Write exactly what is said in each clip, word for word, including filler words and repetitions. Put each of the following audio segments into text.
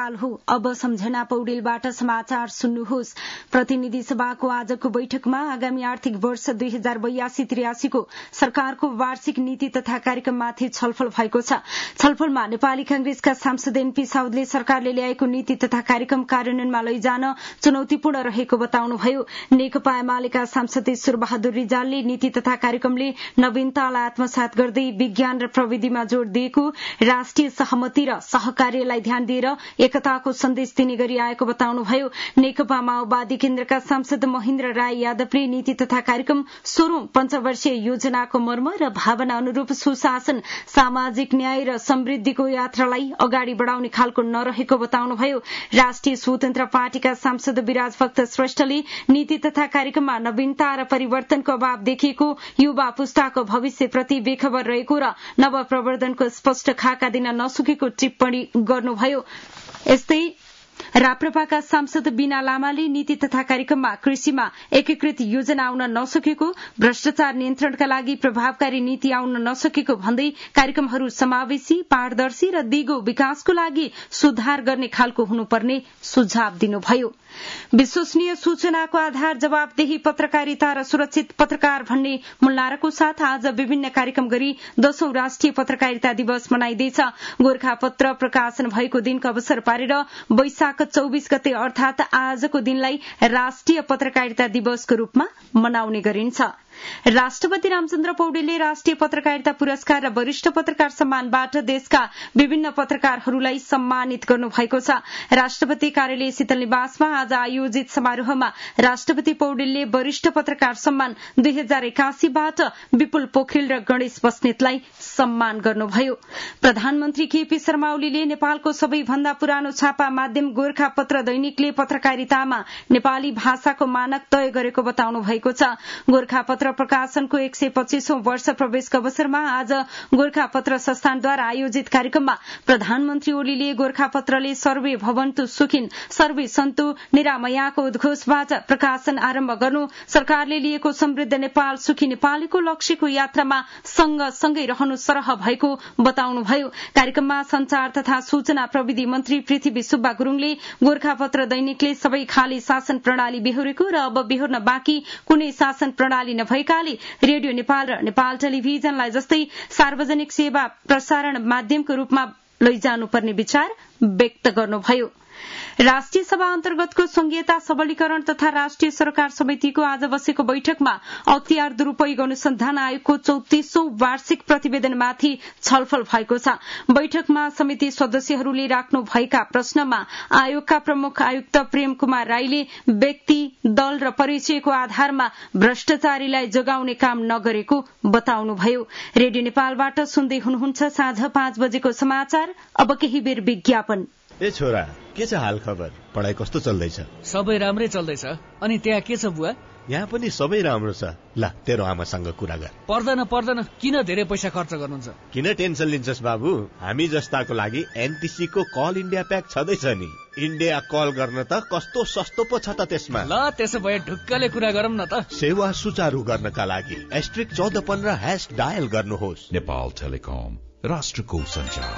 नेपाल हो। अब सम्झना पौडेलबाट समाचार सुन्नुहोस्। प्रतिनिधि सभाको आजको बैठकमा आगामी आर्थिक वर्ष दुई हजार बयासी त्रियासीको सरकारको वार्षिक नीति तथा कार्यक्रममाथि छलफल भएको छ। छलफलमा नेपाली कांग्रेसका सांसद एनपी साउदले सरकारले ल्याएको नीति तथा कार्यक्रम कार्यान्वयनमा लैजान चुनौतीपूर्ण रहेको बताउनुभयो। नेकपा एमालेका सांसद ईश्वर बहादुर रिजालले नीति तथा कार्यक्रमले नवीनतालाई आत्मसात गर्दै विज्ञान र प्रविधिमा जोड़ दिएको, राष्ट्रिय सहमति र सहकार्यलाई ध्यान दिएर एकताको सन्देश दिने गरी आएको बताउनुभयो। नेकपा माओवादी केन्द्रका सांसद महेन्द्र राय यादवले नीति तथा कार्यक्रम सोह्रौं पञ्चवर्षीय योजनाको मर्म र भावना अनुरूप सुशासन, सामाजिक न्याय र समृद्धिको यात्रालाई अगाडि बढ़ाउने खालको नरहेको बताउनुभयो। राष्ट्रिय स्वतन्त्र पार्टीका सांसद विराज भक्त श्रेष्ठले नीति तथा कार्यक्रममा नवीनता र परिवर्तनको अभाव देखिएको, युवा पुस्ताको भविष्यप्रति बेखबर रहेको र नव प्रवर्धनको स्पष्ट खाका दिन नसकेको टिप्पणी गर्नुभयो। यस्तै राप्रपाका सांसद बीना लामाले नीति तथा कार्यक्रममा कृषिमा एकीकृत योजना आउन नसकेको, भ्रष्टाचार नियन्त्रणका लागि प्रभावकारी नीति आउन नसकेको भन्दै कार्यक्रमहरू समावेशी, पारदर्शी र दिगो विकासको लागि सुधार गर्ने खालको हुनुपर्ने सुझाव दिनुभयो। विश्वसनीय सूचनाको आधार, जवाबदेही पत्रकारिता र सुरक्षित पत्रकार भन्ने मूलनाराको साथ आज विभिन्न कार्यक्रम गरी दशौं राष्ट्रिय पत्रकारिता दिवस मनाइँदैछ। गोरखापत्र प्रकाशन भएको दिनको अवसर पारेर वैशाख चौबीस गते अर्थात आजको दिनलाई राष्ट्रिय पत्रकारिता दिवसको रूपमा मनाउने गरिन्छ। राष्ट्रपति रामचन्द्र पौडेलले राष्ट्रिय पत्रकारिता पुरस्कार र वरिष्ठ पत्रकार सम्मानबाट देशका विभिन्न पत्रकारहरूलाई सम्मानित गर्नुभएको छ। राष्ट्रपति कार्यालय शीतल निवासमा आज आयोजित समारोहमा राष्ट्रपति पौडेलले वरिष्ठ पत्रकार सम्मान दुई हजार एकासीबाट विपुल पोखरेल र गणेश बस्नेतलाई सम्मान गर्नुभयो। प्रधानमन्त्री केपी शर्मा ओलीले नेपालको सबैभन्दा पुरानो छापा माध्यम गोरखापत्र दैनिकले पत्रकारितामा नेपाली भाषाको मानक तय गरेको बताउनु भएको छ। गोरखापत्र प्रकाशनको एक सय पच्चीसौं वर्ष प्रवेशको अवसरमा आज गोरखापत्र संस्थानद्वारा आयोजित कार्यक्रममा प्रधानमन्त्री ओलीले गोरखापत्रले सर्वे भवन्तु सुखिन, सर्वे सन्तु निरामयाको उद्घोषबाट प्रकाशन आरम्भ गर्नु, सरकारले लिएको समृद्ध नेपाल सुखी नेपालीको लक्ष्यको यात्रामा सँगसँगै रहनु सरह भएको बताउनुभयो। कार्यक्रममा संचार तथा सूचना प्रविधि मन्त्री पृथ्वी सुब्बा गुरूङले गोरखापत्र दैनिकले सबै खाली शासन प्रणाली बेहोरेको र अब बेहोर्न बाँकी कुनै शासन प्रणाली नभएकाले रेडियो नेपाल र नेपाल टेलिभिजनलाई जस्तै सार्वजनिक सेवा प्रसारण माध्यमको रूपमा लैजानुपर्ने विचार व्यक्त गर्नुभयो। राष्ट्रिय सभा अन्तर्गतको संघीयता सबलीकरण तथा राष्ट्रिय सरकार समितिको आज बसेको बैठकमा अख्तियार दुरूपयोग अनुसन्धान आयोगको चौतिसौं वार्षिक प्रतिवेदनमाथि छलफल भएको छ। बैठकमा समिति सदस्यहरूले राख्नु भएका प्रश्नमा आयोगका प्रमुख आयुक्त प्रेम कुमार राईले व्यक्ति, दल र परिचयको आधारमा भ्रष्टाचारीलाई जोगाउने काम नगरेको बताउनुभयो। रेडियो नेपालबाट सुन्दै हुनुहुन्छ साँझ पाँच बजेको समाचार। अब केही बेर विज्ञापन। ए छोरा, के छ हाल खबर? पढाइ कस्तो चल्दैछ? सबै राम्रै चल्दैछ। अनि त्यहाँ के छ बुवा? यहाँ पनि सबै राम्रो छ। ल तेरो आमासँग कुरा गर। पर्दैन पर्दैन, किन धेरै पैसा खर्च गर्नुहुन्छ? किन टेन्सन लिन्छस् बाबु? हामी जस्ताको लागि एनटिसी को कल इन्डिया प्याक छँदैछ नि। इन्डिया कल गर्न त कस्तो सस्तो पो छ त त्यसमा। ल त्यसो भए ढुक्कले कुरा गरौँ न त। सेवा सुचारू गर्नका लागि एस्ट्रिक चौध पन्ध्र ह्याश डायल गर्नुहोस्। नेपाल टेलिकम, राष्ट्रको सञ्चार।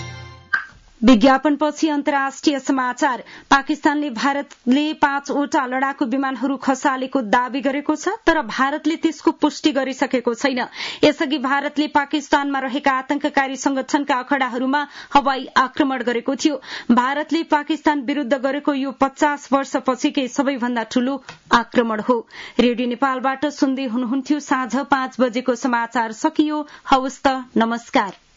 विज्ञापनपछि अन्तर्राष्ट्रिय समाचार। पाकिस्तानले भारतले पाँचवटा लडाकु विमानहरू खसालेको दावी गरेको छ, तर भारतले त्यसको पुष्टि गरिसकेको छैन। यसअघि भारतले पाकिस्तानमा रहेका आतंककारी संगठनका अखडाहरूमा हवाई आक्रमण गरेको थियो। भारतले पाकिस्तान विरूद्ध गरेको यो पचास वर्षपछिकै सबैभन्दा ठूलो आक्रमण हो। रेडियो नेपालबाट सुन्दै हुनुहुन्थ्यो साँझ पाँच बजेको समाचार सकियो। हवस् त, नमस्कार।